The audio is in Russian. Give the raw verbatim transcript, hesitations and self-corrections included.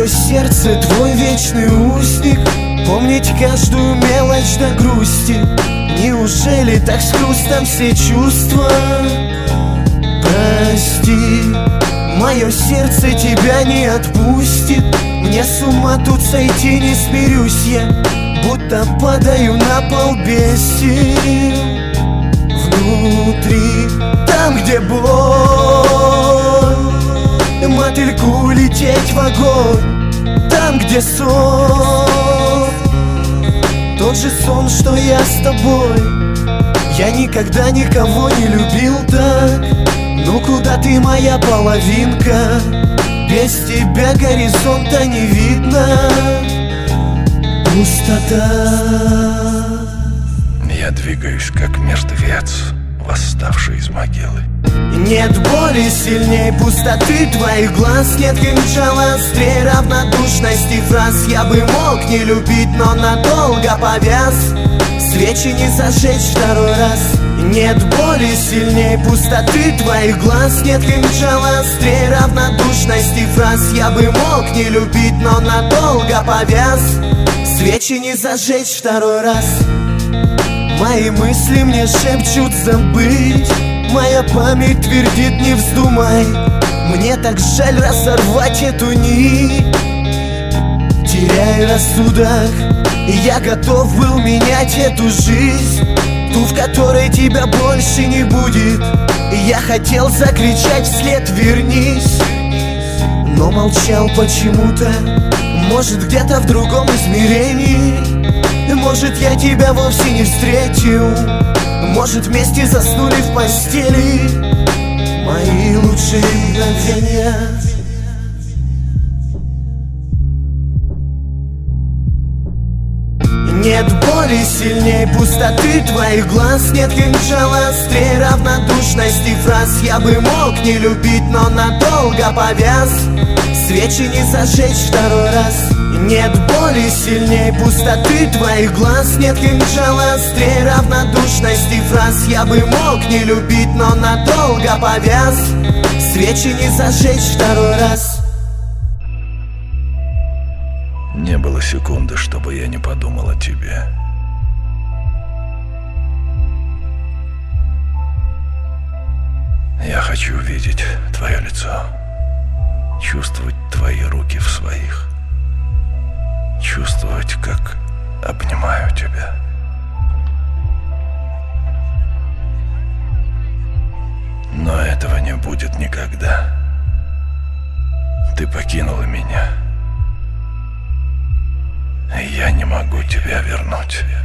Мое сердце твой вечный узник, помнить каждую мелочь до грусти. Неужели так с грустом все чувства? Прости, мое сердце тебя не отпустит. Мне с ума тут сойти не смирюсь я, будто падаю на пол без сил. Внутри, там где боль, мотыльку лететь в огонь. Там где сон, тот же сон, что я с тобой. Я никогда никого не любил так. Ну куда ты, моя половинка? Без тебя горизонта не видно. Пустота. Я двигаюсь, как мертвец, восставший из могилы. Нет боли сильней пустоты твоих глаз. Нет кинжала острее равнодушности фраз. Я бы мог не любить, но надолго повяз. Свечи не зажечь второй раз. Нет боли сильней пустоты твоих глаз. Нет кинжала острее равнодушности фраз. Я бы мог не любить, но надолго повяз. Свечи не зажечь второй раз. Мои мысли мне шепчут забыть. Моя память твердит не вздумай. Мне так жаль разорвать эту нить. Теряя рассудок, я готов был менять эту жизнь, ту, в которой тебя больше не будет. Я хотел закричать вслед вернись, но молчал почему-то. Может, где-то в другом измерении. Может, я тебя вовсе не встретил. Может, вместе заснули в постели. Мои лучшие мгновения. Нет боли сильней пустоты твоих глаз. Нет кинжала острее равнодушности фраз. Я бы мог не любить, но надолго повяз. Свечи не зажечь второй раз. Нет боли сильней пустоты твоих глаз. Нет кинжала острее равнодушности фраз. Я бы мог не любить, но надолго повяз. Свечи не зажечь второй раз. Не было секунды, чтобы я не подумал о тебе. Я хочу видеть твое лицо, чувствовать твои руки в своих, чувствовать, как обнимаю тебя. Но этого не будет никогда. Ты покинула меня. Я не могу тебя вернуть.